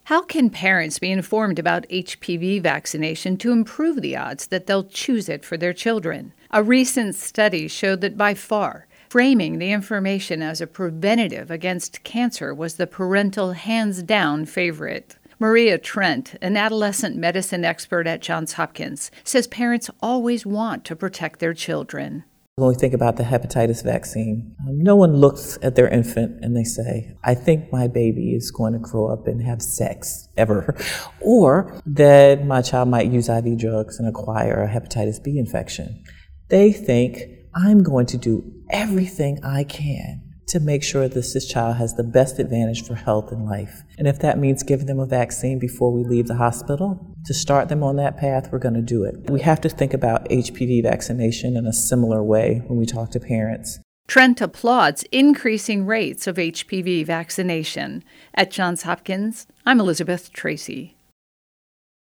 How can parents be informed about HPV vaccination to improve the odds that they'll choose it for their children? A recent study showed that by far, framing the information as a preventative against cancer was the parental hands-down favorite. Maria Trent, an adolescent medicine expert at Johns Hopkins, says parents always want to protect their children. When we think about the hepatitis vaccine, no one looks at their infant and they say, I think my baby is going to grow up and have sex, ever. Or that my child might use IV drugs and acquire a hepatitis B infection. They think, I'm going to do everything I can to make sure that this child has the best advantage for health and life. And if that means giving them a vaccine before we leave the hospital, to start them on that path, we're going to do it. We have to think about HPV vaccination in a similar way when we talk to parents. Trent applauds increasing rates of HPV vaccination. At Johns Hopkins, I'm Elizabeth Tracy.